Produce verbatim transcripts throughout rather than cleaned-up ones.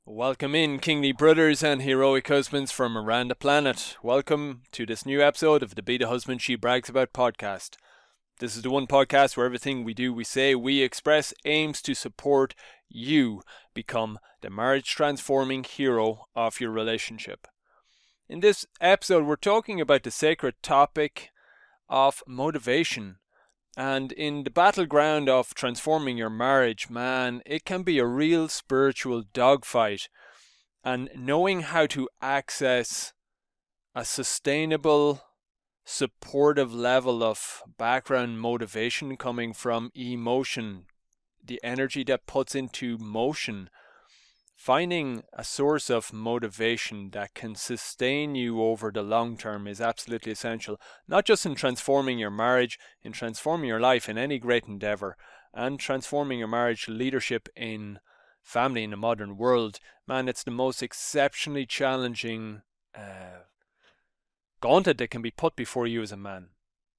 Welcome in, kingly brothers and heroic husbands from around the planet. Welcome to this new episode of the Be the Husband She Brags About podcast. This is the one podcast where everything we do, we say, we express aims to support you become the marriage transforming hero of your relationship. In this episode, we're talking about the sacred topic of motivation. And in the battleground of transforming your marriage, man, it can be a real spiritual dogfight. And knowing how to access a sustainable, supportive level of background motivation coming from emotion, the energy that puts into motion, finding a source of motivation that can sustain you over the long term is absolutely essential, not just in transforming your marriage, in transforming your life in any great endeavor, and transforming your marriage leadership in family in the modern world. Man, it's the most exceptionally challenging uh, gauntlet that can be put before you as a man.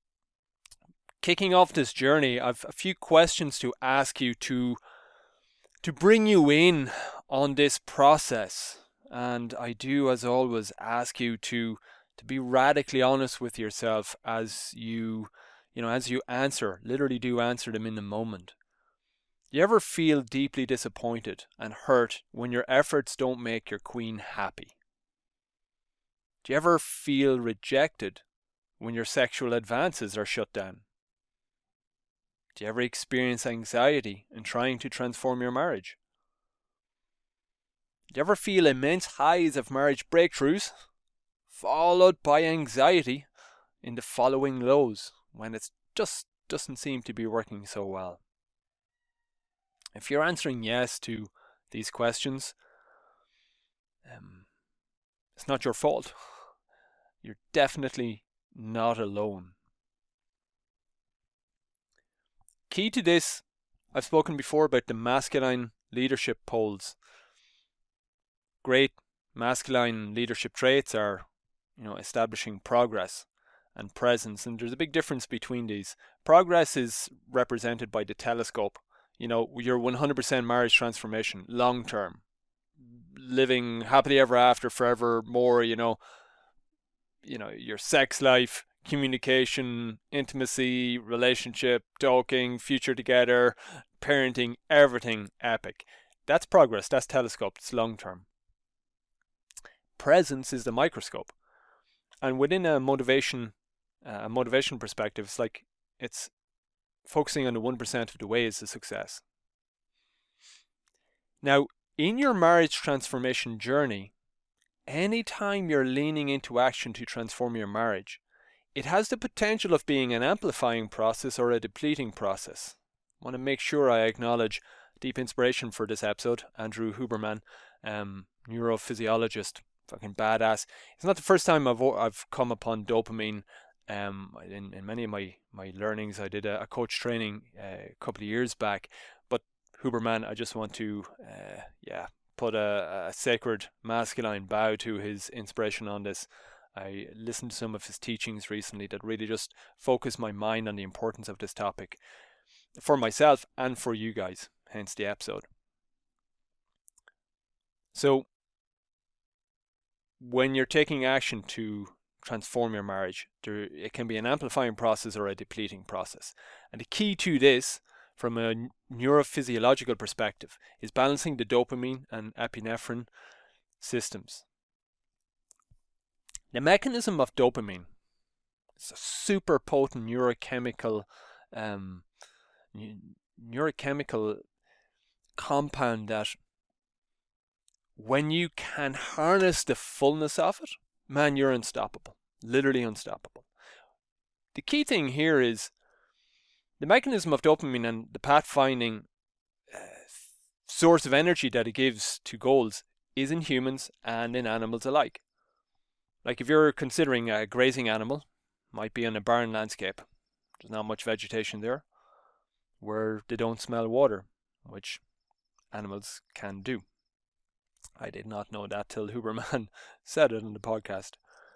Kicking off this journey, I've a few questions to ask you to to bring you in on this process. And I do, as always, ask you to to be radically honest with yourself as you, you know, as you answer, literally do answer them in the moment. Do you ever feel deeply disappointed and hurt when your efforts don't make your queen happy? Do you ever feel rejected when your sexual advances are shut down? Do you ever experience anxiety in trying to transform your marriage? Do you ever feel immense highs of marriage breakthroughs, followed by anxiety in the following lows when it just doesn't seem to be working so well? If you're answering yes to these questions, um, it's not your fault. You're definitely not alone. Key to this, I've spoken before about the masculine leadership poles. Great masculine leadership traits are, you know, establishing progress and presence, and there's a big difference between these. Progress is represented by the telescope. You know, your one hundred percent marriage transformation, long term, living happily ever after, forever more. You know, you know, your sex life, communication, intimacy, relationship, talking, future together, parenting, everything epic. That's progress, that's telescope, it's long term. Presence is the microscope. And within a motivation, uh, a motivation perspective, it's like it's focusing on the one percent of the ways to success. Now, in your marriage transformation journey, anytime you're leaning into action to transform your marriage, it has the potential of being an amplifying process or a depleting process. I want to make sure I acknowledge deep inspiration for this episode, Andrew Huberman, um, neurophysiologist, fucking badass. It's not the first time I've I've come upon dopamine. Um, in, in many of my, my learnings, I did a, a coach training uh, a couple of years back. But Huberman, I just want to, uh, yeah, put a, a sacred masculine bow to his inspiration on this. I listened to some of his teachings recently that really just focused my mind on the importance of this topic for myself and for you guys, hence the episode. So, when you're taking action to transform your marriage, there, it can be an amplifying process or a depleting process. And the key to this, from a neurophysiological perspective, is balancing the dopamine and epinephrine systems. The mechanism of dopamine is a super potent neurochemical um, neurochemical compound that when you can harness the fullness of it, man, you're unstoppable. Literally unstoppable. The key thing here is the mechanism of dopamine and the pathfinding uh, source of energy that it gives to goals is in humans and in animals alike. Like if you're considering a grazing animal, might be in a barren landscape. There's not much vegetation there, where they don't smell water, which animals can do. I did not know that till Huberman said it in the podcast.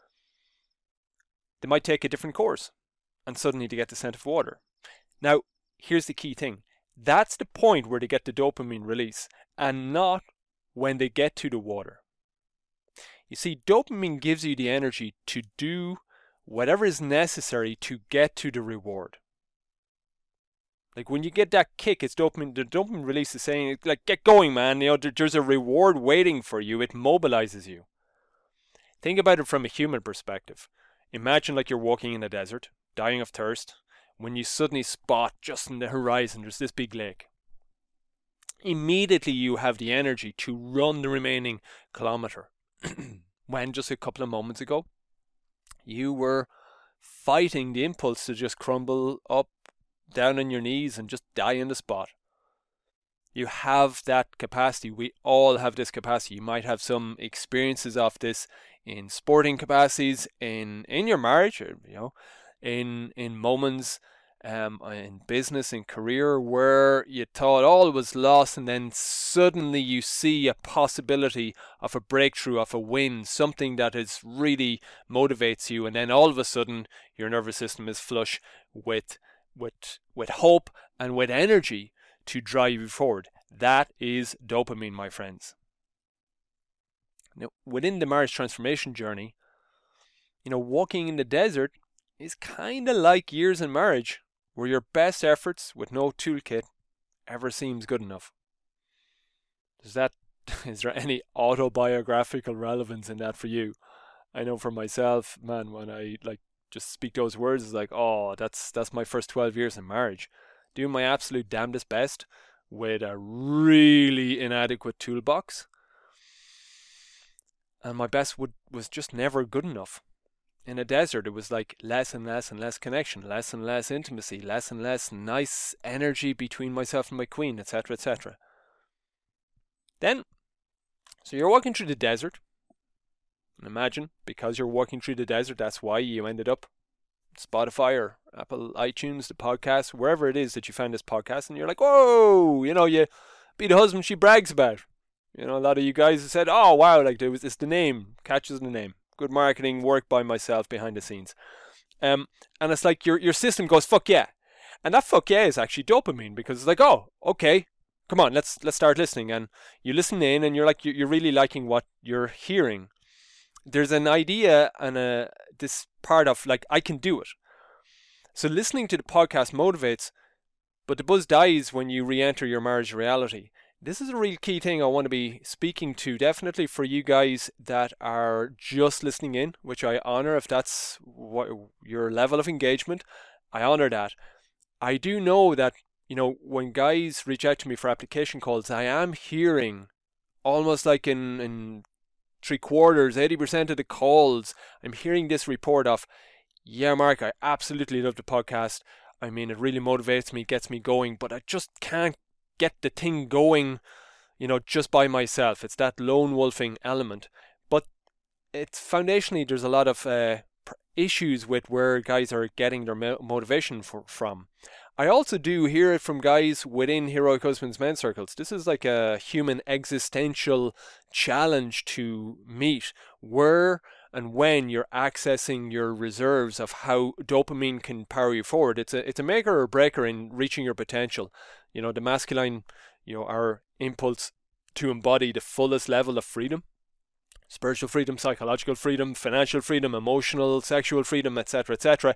They might take a different course, and suddenly they get the scent of water. Now, here's the key thing. That's the point where they get the dopamine release, and not when they get to the water. You see, dopamine gives you the energy to do whatever is necessary to get to the reward. Like when you get that kick, it's dopamine. The dopamine release is saying, like, get going, man. You know, there, there's a reward waiting for you. It mobilizes you. Think about it from a human perspective. Imagine like you're walking in the desert, dying of thirst, when you suddenly spot just in the horizon, there's this big lake. Immediately you have the energy to run the remaining kilometer. When just a couple of moments ago, you were fighting the impulse to just crumble up, down on your knees and just die on the spot. You have that capacity. We all have this capacity. You might have some experiences of this in sporting capacities, in in your marriage, or, you know, in in moments um, in business, in career, where you thought all was lost, and then suddenly you see a possibility of a breakthrough, of a win, something that is really motivates you, and then all of a sudden your nervous system is flush with with with hope and with energy to drive you forward. That is dopamine, my friends. Now, within the marriage transformation journey, you know, walking in the desert is kind of like years in marriage, where your best efforts with no toolkit ever seems good enough. Is that, is there any autobiographical relevance in that for you? I know for myself, man, when I like just speak those words, it's like, oh, that's that's my first twelve years in marriage, doing my absolute damnedest best with a really inadequate toolbox, and my best would was just never good enough. In a desert, it was like less and less and less connection, less and less intimacy, less and less nice energy between myself and my queen, et cetera, et cetera. Then, so you're walking through the desert, and imagine, because you're walking through the desert, that's why you ended up Spotify or Apple iTunes, the podcast, wherever it is that you found this podcast, and you're like, whoa, you know, you be the husband she brags about. You know, a lot of you guys have said, oh wow, like there was it's the name, catches the name. Good marketing work by myself behind the scenes. Um, and it's like your your system goes, fuck yeah. And that fuck yeah is actually dopamine, because it's like, oh, okay, come on, let's let's start listening. And you listen in, and you're like, you're really liking what you're hearing. There's an idea and a this part of like, I can do it. So listening to the podcast motivates, but the buzz dies when you re-enter your marriage reality. This is a real key thing I want to be speaking to, definitely for you guys that are just listening in, which I honor if that's what your level of engagement. I honor that. I do know that, you know, when guys reach out to me for application calls, I am hearing almost like in, in three quarters, eighty percent of the calls, I'm hearing this report of, yeah, Mark, I absolutely love the podcast. I mean, it really motivates me, gets me going, but I just can't get the thing going, you know, just by myself. It's that lone wolfing element. But it's foundationally, there's a lot of uh, issues with where guys are getting their mo- motivation for, from. I also do hear it from guys within Heroic Husbands men's circles. This is like a human existential challenge to meet, where and when you're accessing your reserves of how dopamine can power you forward. It's a it's a maker or breaker in reaching your potential. You know, the masculine, you know, our impulse to embody the fullest level of freedom, spiritual freedom, psychological freedom, financial freedom, emotional, sexual freedom, et cetera, et cetera.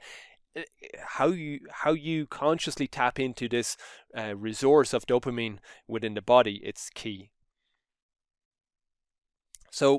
How you how you consciously tap into this uh, resource of dopamine within the body, it's key. So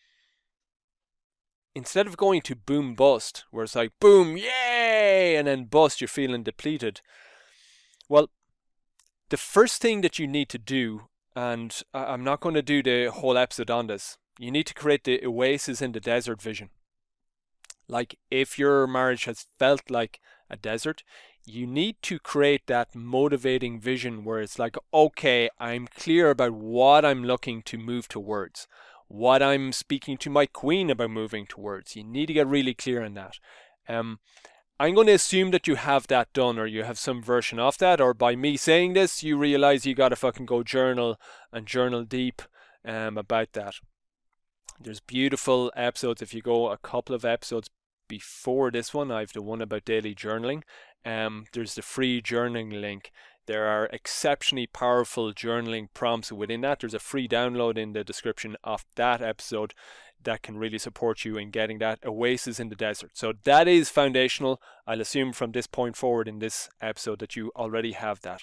instead of going to boom bust, where it's like boom, yay, and then bust, you're feeling depleted. Well, the first thing that you need to do, and I'm not going to do the whole episode on this, you need to create the oasis in the desert vision. Like if your marriage has felt like a desert, you need to create that motivating vision where it's like, okay, I'm clear about what I'm looking to move towards, what I'm speaking to my queen about moving towards. You need to get really clear on that. Um, I'm going to assume that you have that done, or you have some version of that, or by me saying this, you realize you got to fucking go journal and journal deep um, about that. There's beautiful episodes. If you go a couple of episodes before this one, I've the one about daily journaling. Um, there's the free journaling link There are exceptionally powerful journaling prompts within that. There's a free download in the description of that episode that can really support you in getting that oasis in the desert. So that is foundational. I'll assume from this point forward in this episode that you already have that.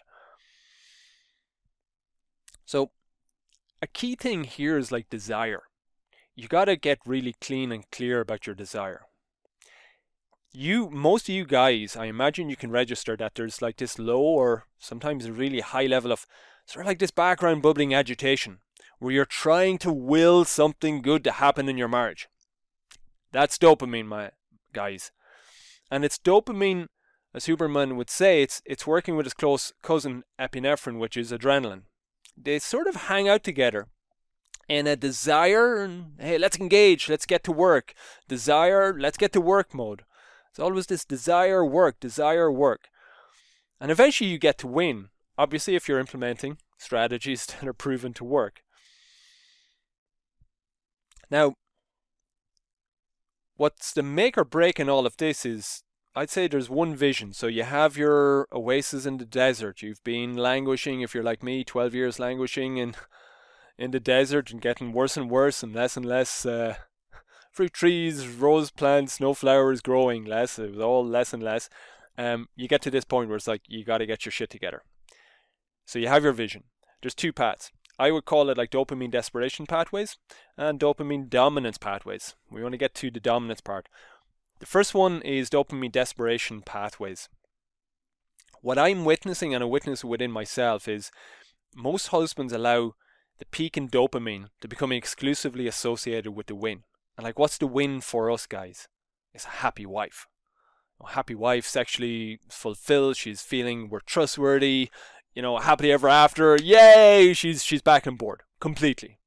So a key thing here is like desire. You got to get really clean and clear about your desire. You, most of you guys, I imagine you can register that there's like this low or sometimes a really high level of sort of like this background bubbling agitation where you're trying to will something good to happen in your marriage. That's dopamine, my guys. And it's dopamine, as Huberman would say, it's it's working with his close cousin epinephrine, which is adrenaline. They sort of hang out together in a desire, and hey, let's engage, let's get to work. Desire, let's get to work mode. It's always this desire, work, desire, work. And eventually you get to win. Obviously, if you're implementing strategies that are proven to work. Now, what's the make or break in all of this is, I'd say there's one vision. So you have your oasis in the desert. You've been languishing, if you're like me, twelve years languishing in, in the desert and getting worse and worse and less and less uh, fruit trees, rose plants, no flowers growing less. It was all less and less. Um, you get to this point where it's like, you got to get your shit together. So you have your vision. There's two paths. I would call it like dopamine desperation pathways and dopamine dominance pathways. We want to get to the dominance part. The first one is dopamine desperation pathways. What I'm witnessing, and I witness within myself, is most husbands allow the peak in dopamine to become exclusively associated with the win. And like, what's the win for us guys? It's a happy wife. A happy wife, sexually fulfilled. She's feeling we're trustworthy. You know, happily ever after. Yay! She's she's back on board completely.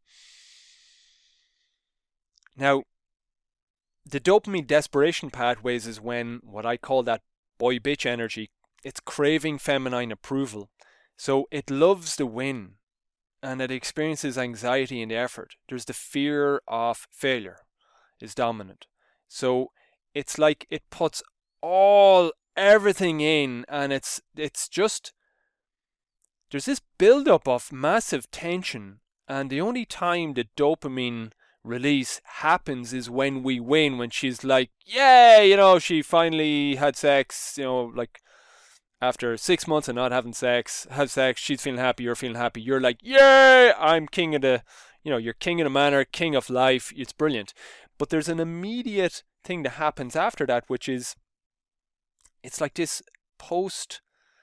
Now, the dopamine desperation pathways is when what I call that boy bitch energy. It's craving feminine approval. So it loves the win, and it experiences anxiety in the effort. There's the fear of failure is dominant. So it's like it puts all everything in, and it's it's just there's this build-up of massive tension, and the only time the dopamine release happens is when we win, when she's like, yay, you know, she finally had sex, you know, like after six months of not having sex, have sex, she's feeling happy, you're feeling happy, you're like, yay, I'm king of the, you know, you're king of the manor, king of life, it's brilliant. But there's an immediate thing that happens after that, which is, it's like this post,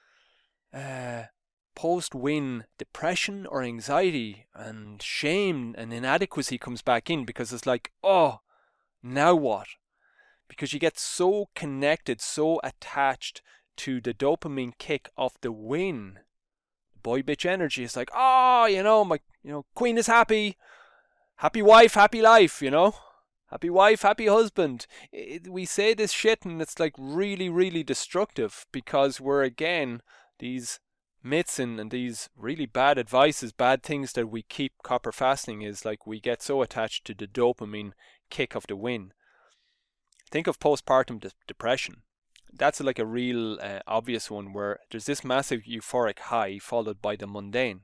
uh, post-win depression or anxiety and shame and inadequacy comes back in, because it's like, oh, now what? Because you get so connected, so attached to the dopamine kick of the win. Boy bitch energy is like, oh, you know, my, you know, queen is happy, happy wife, happy life, you know, happy wife, happy husband. It, we say this shit and it's like really, really destructive, because we're, again, these myths and, and these really bad advices, bad things that we keep copper fasting is like we get so attached to the dopamine kick of the win. Think of postpartum de- depression. That's like a real uh, obvious one, where there's this massive euphoric high followed by the mundane.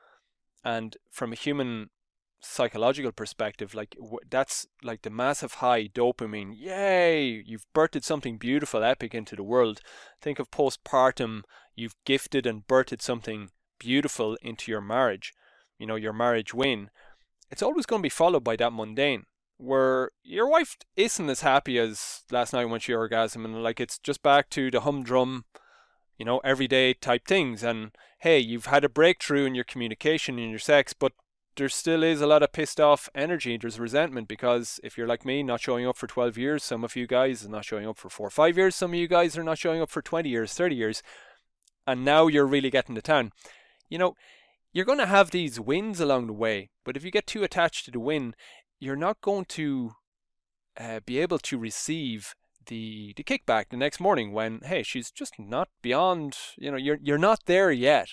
And from a human psychological perspective, like w- that's like the massive high dopamine. Yay! You've birthed something beautiful, epic into the world. Think of postpartum. You've gifted and birthed something beautiful into your marriage. You know, your marriage win. It's always going to be followed by that mundane, where your wife isn't as happy as last night when she orgasmed, and like it's just back to the humdrum, you know, everyday type things. And hey, you've had a breakthrough in your communication in your sex, but there still is a lot of pissed off energy. There's resentment, because if you're like me, not showing up for twelve years, some of you guys are not showing up for four or five years, some of you guys are not showing up for twenty years, thirty years, and now you're really getting to town. You know, you're going to have these wins along the way, but if you get too attached to the win, you're not going to uh, be able to receive the the kickback the next morning when, hey, she's just not beyond, you know, you're you're not there yet.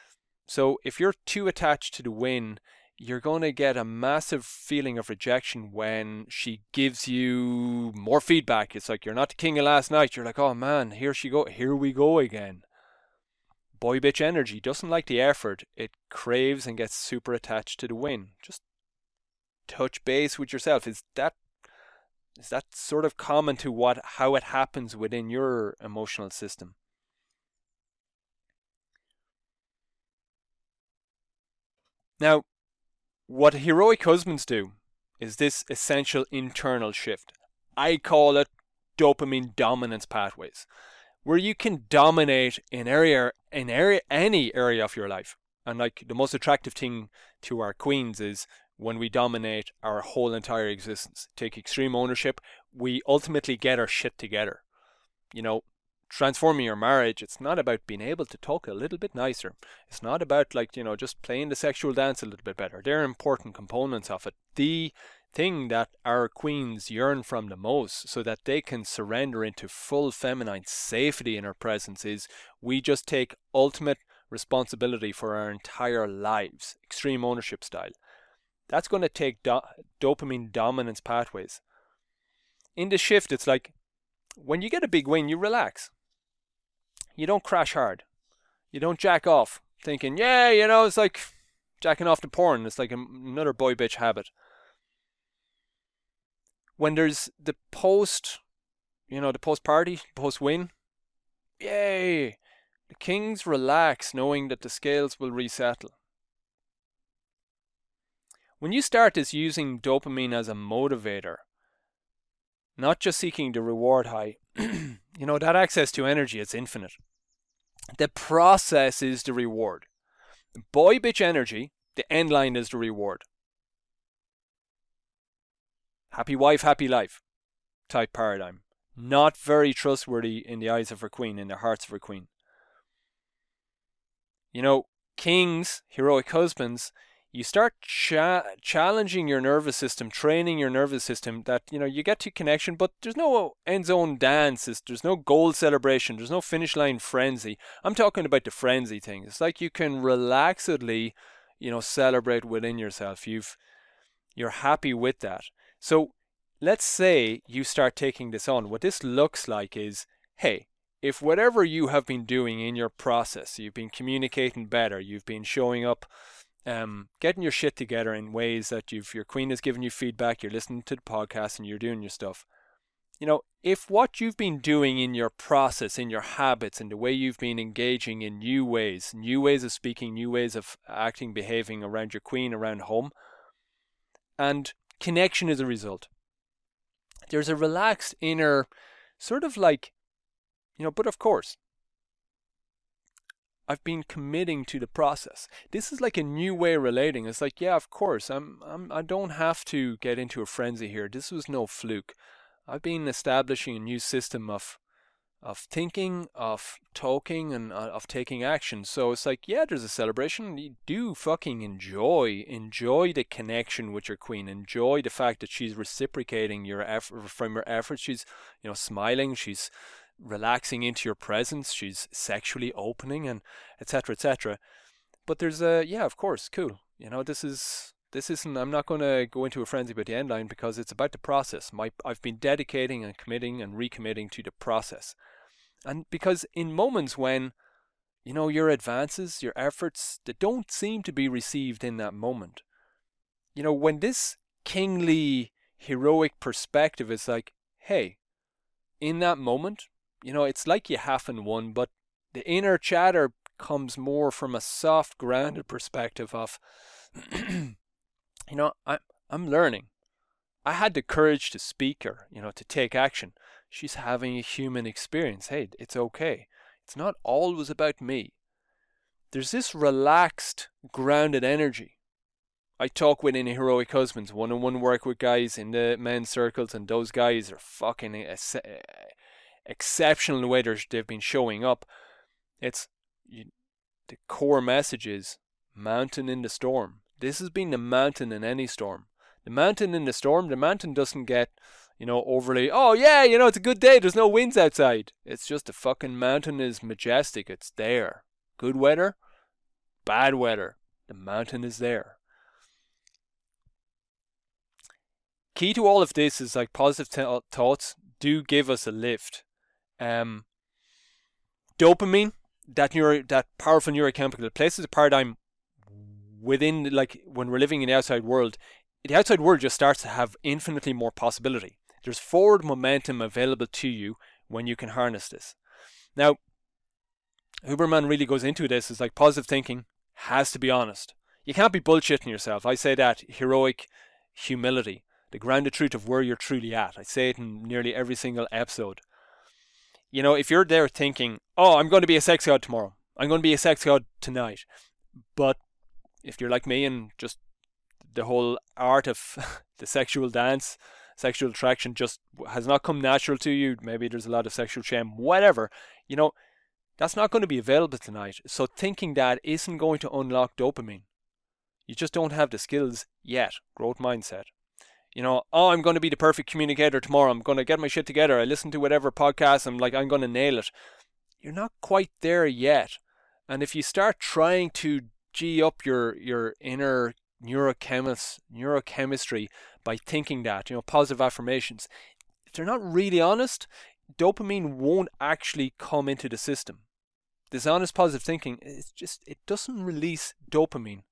So if you're too attached to the win, you're going to get a massive feeling of rejection when she gives you more feedback. It's like you're not the king of last night. You're like, oh man, here she go, here we go again. boy bitch energy doesn't like the effort. It craves and gets super attached to the win. Just touch base with yourself. Is that is that sort of common to what how it happens within your emotional system? Now, what heroic husbands do is this essential internal shift. I call it dopamine dominance pathways, where you can dominate in area in area any area of your life. And like the most attractive thing to our queens is when we dominate our whole entire existence, take extreme ownership, we ultimately get our shit together. You know, transforming your marriage, it's not about being able to talk a little bit nicer. It's not about like, you know, just playing the sexual dance a little bit better. They're important components of it. The thing that our queens yearn from the most so that they can surrender into full feminine safety in our presence is we just take ultimate responsibility for our entire lives, extreme ownership style. That's going to take do- dopamine dominance pathways. In the shift, it's like when you get a big win, you relax. You don't crash hard. You don't jack off thinking, yeah, you know, it's like jacking off to porn. It's like another boy bitch habit. When there's the post, you know, the post party, post win, yay, the kings relax knowing that the scales will resettle. When you start this using dopamine as a motivator, not just seeking the reward high, you know, that access to energy, it's infinite. The process is the reward. Boy bitch energy, the end line is the reward. Happy wife, happy life type paradigm. Not very trustworthy in the eyes of her queen, in the hearts of her queen. You know, kings, heroic husbands, you start cha- challenging your nervous system, training your nervous system that, you know, you get to connection, but there's no end zone dances, there's no goal celebration, there's no finish line frenzy. I'm talking about the frenzy thing. It's like you can relaxedly, you know, celebrate within yourself. You've, you're happy with that. So let's say you start taking this on. What this looks like is, hey, if whatever you have been doing in your process, you've been communicating better, you've been showing up, um, getting your shit together in ways that you've, your queen has given you feedback, you're listening to the podcast and you're doing your stuff. You know, if what you've been doing in your process, in your habits, and the way you've been engaging in new ways, new ways of speaking, new ways of acting, behaving around your queen, around home, and connection is a result. There's a relaxed inner sort of like, you know, but of course, I've been committing to the process. This is like a new way of relating. It's like, yeah, of course, I'm, I'm, I don't have to get into a frenzy here. This was no fluke. I've been establishing a new system of, of thinking, of talking, and uh, of taking action. So it's like, yeah, there's a celebration. You do fucking enjoy, enjoy the connection with your queen. Enjoy the fact that she's reciprocating your effort from your efforts. She's, you know, smiling. She's relaxing into your presence, she's sexually opening, and etc, etc. But there's a, yeah, of course, cool, you know, this is this isn't, I'm not going to go into a frenzy about the end line because it's about the process. My I've been dedicating and committing and recommitting to the process. And because in moments when, you know, your advances, your efforts, they don't seem to be received in that moment, you know, when this kingly heroic perspective is like, hey, in that moment, you know, it's like you haven't won, but the inner chatter comes more from a soft, grounded perspective of, you know, I, I'm learning. I had the courage to speak her, you know, to take action. She's having a human experience. Hey, it's okay. It's not always about me. There's this relaxed, grounded energy. I talk with any heroic husbands, one-on-one work with guys in the men's circles, and those guys are fucking ex- exceptional in the way they've been showing up. It's you, the core message is mountain in the storm. This has been the mountain in any storm. The mountain in the storm, the mountain doesn't get, you know, overly, oh yeah, you know, it's a good day, there's no winds outside. It's just the fucking mountain is majestic, it's there. Good weather, bad weather, the mountain is there. Key to all of this is like positive t- thoughts do give us a lift. Um, dopamine, that neuro, that powerful neurochemical, it places a paradigm within, like when we're living in the outside world, the outside world just starts to have infinitely more possibility. There's forward momentum available to you when you can harness this. Now, Huberman really goes into this is like positive thinking has to be honest. You can't be bullshitting yourself. I say that heroic humility, the grounded truth of where you're truly at. I say it in nearly every single episode. You know, if you're there thinking, oh, I'm going to be a sex god tomorrow, I'm going to be a sex god tonight, but if you're like me and just the whole art of the sexual dance, sexual attraction just has not come natural to you, maybe there's a lot of sexual shame, whatever, you know, that's not going to be available tonight. So thinking that isn't going to unlock dopamine. You just don't have the skills yet. Growth mindset. You know, oh, I'm going to be the perfect communicator tomorrow. I'm going to get my shit together. I listen to whatever podcast. I'm like, I'm going to nail it. You're not quite there yet. And if you start trying to G up your, your inner neurochemist, neurochemistry by thinking that, you know, positive affirmations, if they're not really honest, dopamine won't actually come into the system. Dishonest positive thinking, it's just, it doesn't release dopamine.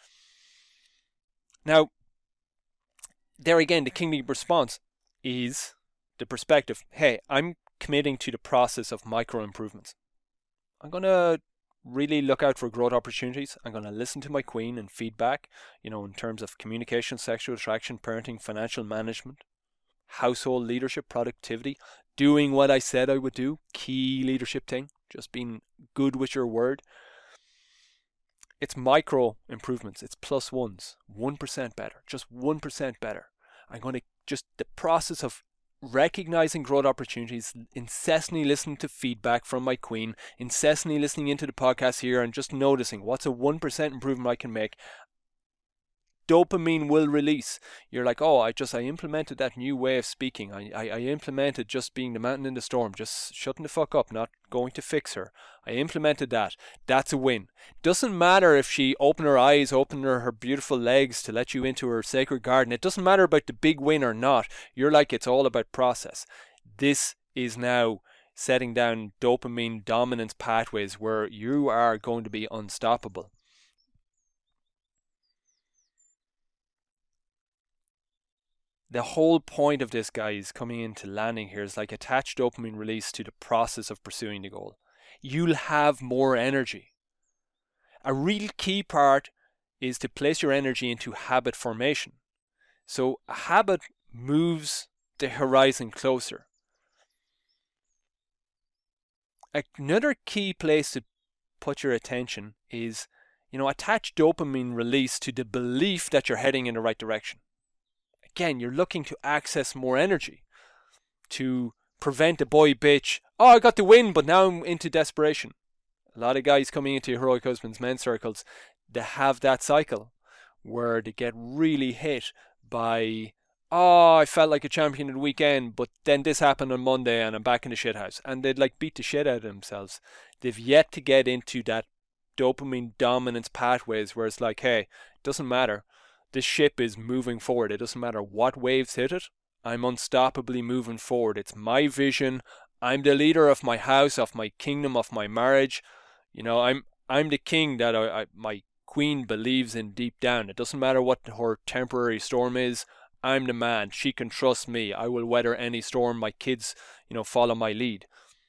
Now, there again, the kingly response is the perspective. Hey, I'm committing to the process of micro improvements. I'm going to really look out for growth opportunities. I'm going to listen to my queen and feedback, you know, in terms of communication, sexual attraction, parenting, financial management, household leadership, productivity, doing what I said I would do, key leadership thing, just being good with your word. It's micro improvements. It's plus ones, one percent better, just one percent better. I'm going to just the process of recognizing growth opportunities, incessantly listening to feedback from my queen, incessantly listening into the podcast here and just noticing what's a one percent improvement I can make. Dopamine will release. You're like, oh, I just, I implemented that new way of speaking. I, I, I implemented just being the mountain in the storm, just shutting the fuck up, not going to fix her. I implemented that. That's a win. Doesn't matter if she opened her eyes, opened her, her beautiful legs to let you into her sacred garden. It doesn't matter about the big win or not. You're like, it's all about process. This is now setting down dopamine dominance pathways where you are going to be unstoppable. The whole point of this, guys, coming into landing here is like attach dopamine release to the process of pursuing the goal. You'll have more energy. A real key part is to place your energy into habit formation. So a habit moves the horizon closer. Another key place to put your attention is, you know, attach dopamine release to the belief that you're heading in the right direction. Again, you're looking to access more energy, to prevent a boy bitch, oh, I got the win, but now I'm into desperation. A lot of guys coming into Heroic Husbands men's circles, they have that cycle where they get really hit by, oh, I felt like a champion at the weekend, but then this happened on Monday and I'm back in the shit house. And they'd like beat the shit out of themselves. They've yet to get into that dopamine dominance pathways where it's like, hey, it doesn't matter. This ship is moving forward. It doesn't matter what waves hit it. I'm unstoppably moving forward. It's my vision. I'm the leader of my house, of my kingdom, of my marriage. You know, I'm I'm the king that I, I, my queen believes in deep down. It doesn't matter what her temporary storm is. I'm the man. She can trust me. I will weather any storm. My kids, you know, follow my lead.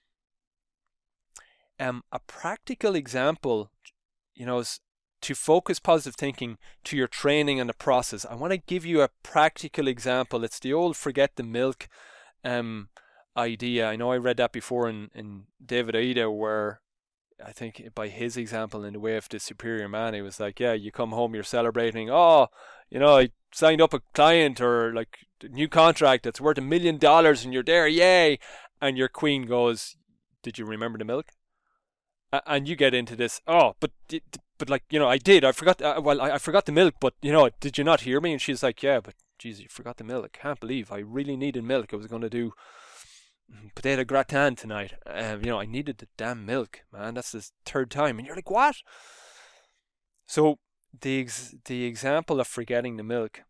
Um, a practical example, you know, is to focus positive thinking to your training and the process. I want to give you a practical example. It's the old forget the milk um, idea. I know I read that before in, in David Aida, where I think by his example in the way of the superior man, he was like, yeah, you come home, you're celebrating, oh, you know, I signed up a client or like a new contract that's worth a million dollars and you're there, yay. And your queen goes, did you remember the milk? And you get into this, oh, but but like, you know, I did, I forgot, uh, well, I, I forgot the milk, but, you know, did you not hear me? And she's like, yeah, but, geez, you forgot the milk. I can't believe I really needed milk. I was going to do potato gratin tonight. Um, you know, I needed the damn milk, man. That's the third time. And you're like, what? So the ex- the example of forgetting the milk,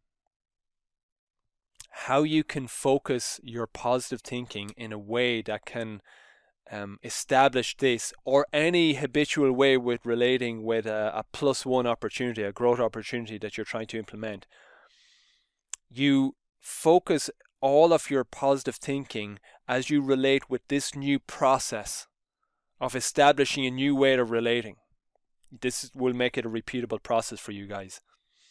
how you can focus your positive thinking in a way that can um, establish this or any habitual way with relating with a, a plus one opportunity, a growth opportunity that you're trying to implement, you focus all of your positive thinking as you relate with this new process of establishing a new way of relating. This will make it a repeatable process for you guys.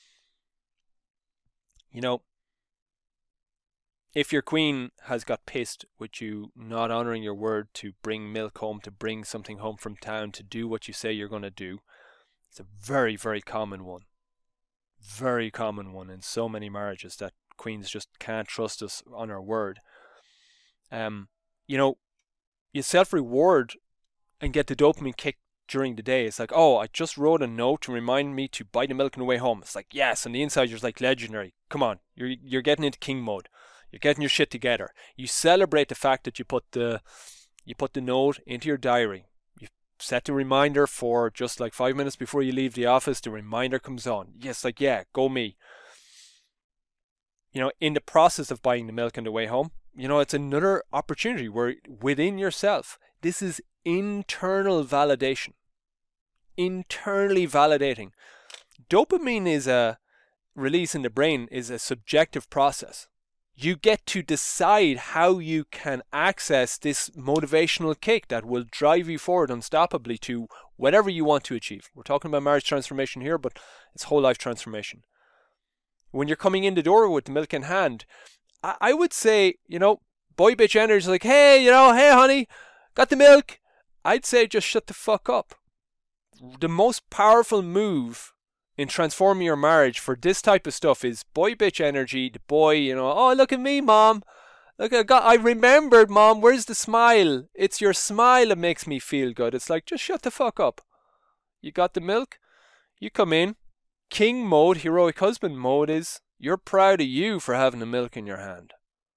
You know, if your queen has got pissed with you not honoring your word to bring milk home, to bring something home from town, to do what you say you're going to do, it's a very, very common one. Very common one in so many marriages, that queens just can't trust us on our word. Um, you know, you self-reward and get the dopamine kick during the day. It's like, oh, I just wrote a note to remind me to buy the milk on the way home. It's like, yes, and the inside you're like, legendary. Come on, you're you're getting into king mode. You're getting your shit together. You celebrate the fact that you put the you put the note into your diary. You set the reminder for just like five minutes before you leave the office. The reminder comes on. Yes, like, yeah, go me. You know, in the process of buying the milk on the way home, you know, it's another opportunity where within yourself, this is internal validation. Internally validating. Dopamine is a release in the brain is a subjective process. You get to decide how you can access this motivational kick that will drive you forward unstoppably to whatever you want to achieve. We're talking about marriage transformation here, but it's whole life transformation. When you're coming in the door with the milk in hand, I, I would say, you know, boy bitch energy is like, hey, you know, hey honey, got the milk. I'd say just shut the fuck up. The most powerful move in transforming your marriage for this type of stuff is boy bitch energy. The boy, you know, oh, look at me, mom. Look, I got, I remembered, mom. Where's the smile? It's your smile that makes me feel good. It's like, just shut the fuck up. You got the milk? You come in. King mode, heroic husband mode is, you're proud of you for having the milk in your hand.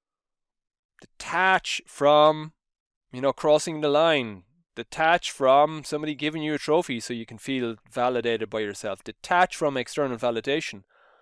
Detach from, you know, crossing the line. Detach from somebody giving you a trophy so you can feel validated by yourself. Detach from external validation.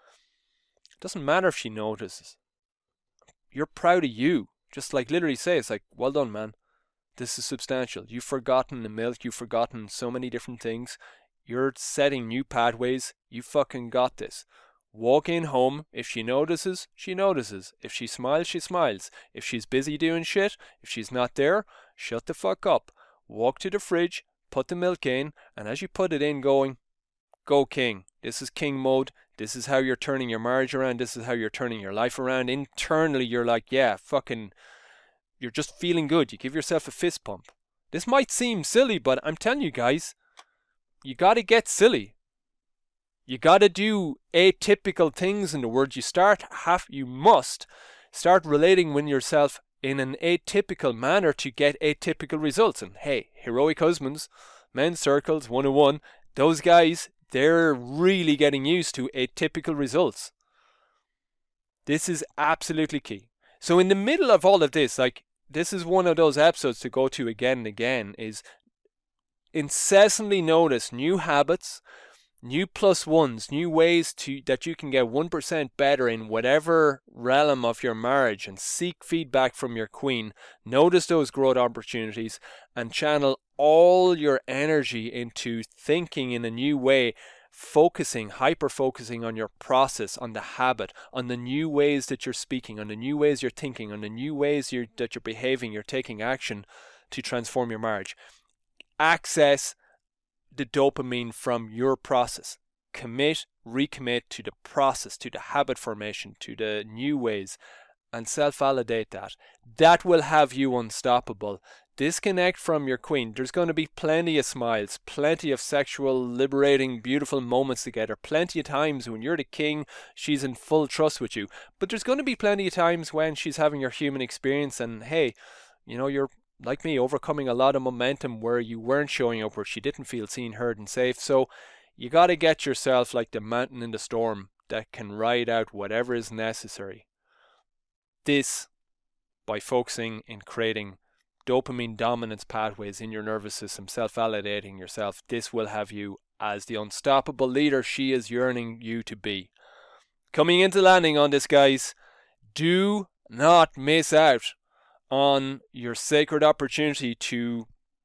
It doesn't matter if she notices. You're proud of you. Just like literally say, it's like, well done, man. This is substantial. You've forgotten the milk. You've forgotten so many different things. You're setting new pathways. You fucking got this. Walk in home. If she notices, she notices. If she smiles, she smiles. If she's busy doing shit, if she's not there, shut the fuck up. Walk to the fridge, put the milk in, and as you put it in, going, go king. This is king mode. This is how you're turning your marriage around. This is how you're turning your life around. Internally, you're like, yeah, fucking, you're just feeling good. You give yourself a fist pump. This might seem silly, but I'm telling you guys, you gotta get silly. You gotta do atypical things in the world. You start, have, you must start relating with yourself in an atypical manner to get atypical results. And hey, heroic husbands, men's circles, one oh one, those guys, they're really getting used to atypical results. This is absolutely key. So in the middle of all of this, like, this is one of those episodes to go to again and again, is incessantly notice new habits, new plus ones, new ways to that you can get one percent better in whatever realm of your marriage, and seek feedback from your queen. Notice those growth opportunities and channel all your energy into thinking in a new way, focusing, hyper focusing on your process, on the habit, on the new ways that you're speaking, on the new ways you're thinking, on the new ways you're, that you're behaving, you're taking action to transform your marriage. Access the dopamine from your process. Commit, recommit to the process, to the habit formation, to the new ways, and self-validate that. That will have you unstoppable. Disconnect from your queen. There's going to be plenty of smiles, plenty of sexual, liberating, beautiful moments together, plenty of times when you're the king, she's in full trust with you. But there's going to be plenty of times when she's having your human experience and, hey, you know, you're like me, overcoming a lot of momentum where you weren't showing up, where she didn't feel seen, heard, and safe. So you got to get yourself like the mountain in the storm that can ride out whatever is necessary. This, by focusing in creating dopamine dominance pathways in your nervous system, self-validating yourself, this will have you as the unstoppable leader she is yearning you to be. Coming into landing on this, guys, do not miss out on your sacred opportunity to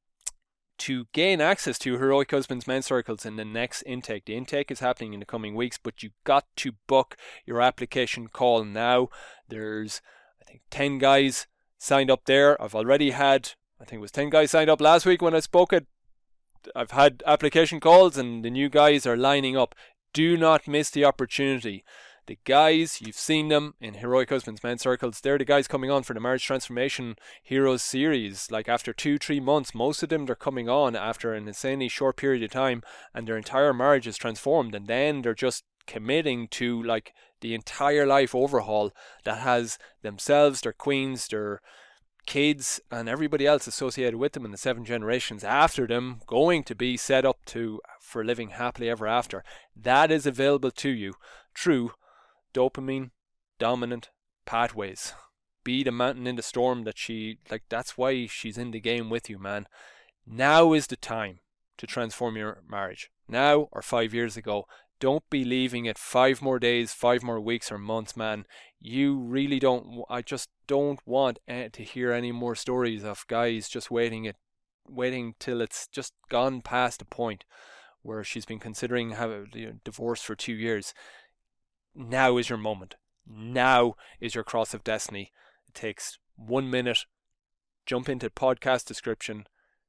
to gain access to Heroic Husbands men's circles in the next intake. The intake is happening in the coming weeks, but you got to book your application call now. There's, I think, ten guys signed up there. I've already had, I think it was ten guys signed up last week when I spoke it. I've had application calls and the new guys are lining up. Do not miss the opportunity. The guys, you've seen them in Heroic Husbands men's circles. They're the guys coming on for the Marriage Transformation Heroes series. Like after two, three months, most of them they're coming on after an insanely short period of time, and their entire marriage is transformed. And then they're just committing to like the entire life overhaul that has themselves, their queens, their kids, and everybody else associated with them in the seven generations after them going to be set up to for living happily ever after. That is available to you through dopamine dominant pathways. Be the mountain in the storm that she, like, that's why she's in the game with you, man. Now is the time to transform your marriage. Now or five years ago. Don't be leaving it five more days, five more weeks or months, man. You really don't, I just don't want to hear any more stories of guys just waiting it, waiting till it's just gone past the point where she's been considering having you know, divorce for two years. Now is your moment. Now is your cross of destiny. It takes one minute. Jump into podcast description.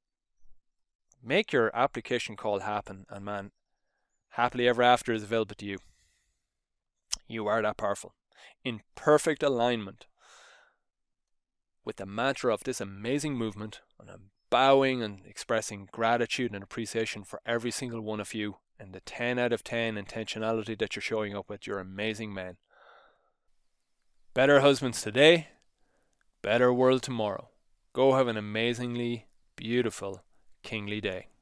Make your application call happen. And man, happily ever after is available to you. You are that powerful. In perfect alignment with the mantra of this amazing movement. And I'm bowing and expressing gratitude and appreciation for every single one of you. And the ten out of ten intentionality that you're showing up with. You're amazing men. Better husbands today, better world tomorrow. Go have an amazingly beautiful, kingly day.